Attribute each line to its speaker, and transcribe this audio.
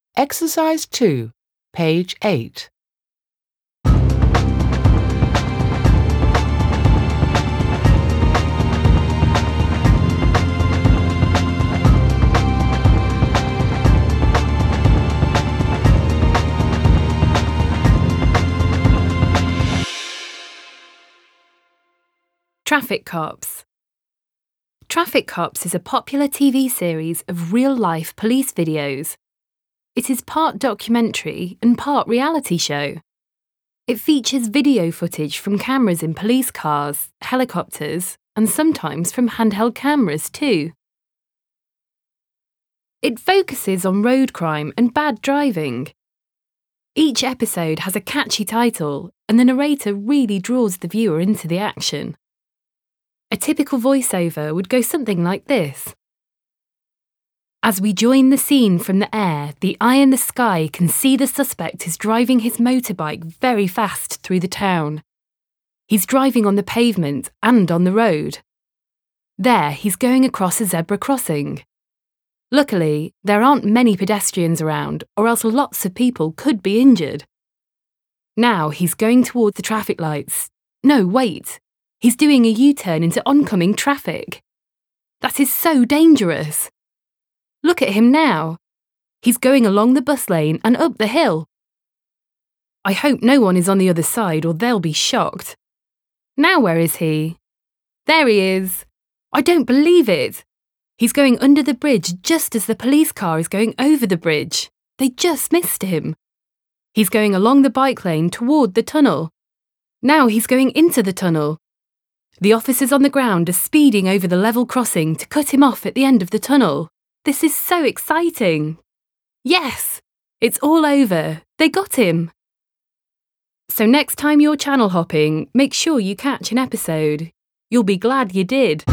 Speaker 1: Exercise 2, page 8.
Speaker 2: Traffic Cops. Traffic Cops is a popular TV series of real-life police videos. It is part documentary and part reality show. It features video footage from cameras in police cars, helicopters, and sometimes from handheld cameras too. It focuses on road crime and bad driving. Each episode has a catchy title, and the narrator really draws the viewer into the action. A typical voiceover would go something like this. As we join the scene from the air, the eye in the sky can see the suspect is driving his motorbike very fast through the town. He's driving on the pavement and on the road. There, he's going across a zebra crossing. Luckily, there aren't many pedestrians around, or else lots of people could be injured. Now he's going towards the traffic lights. No, wait. He's doing a U-turn into oncoming traffic. That is so dangerous. Look at him now. He's going along the bus lane and up the hill. I hope no one is on the other side or they'll be shocked. Now where is he? There he is. I don't believe it. He's going under the bridge just as the police car is going over the bridge. They just missed him. He's going along the bike lane toward the tunnel. Now he's going into the tunnel. The officers on the ground are speeding over the level crossing to cut him off at the end of the tunnel. This is so exciting. Yes, it's all over. They got him. So next time you're channel hopping, make sure you catch an episode. You'll be glad you did.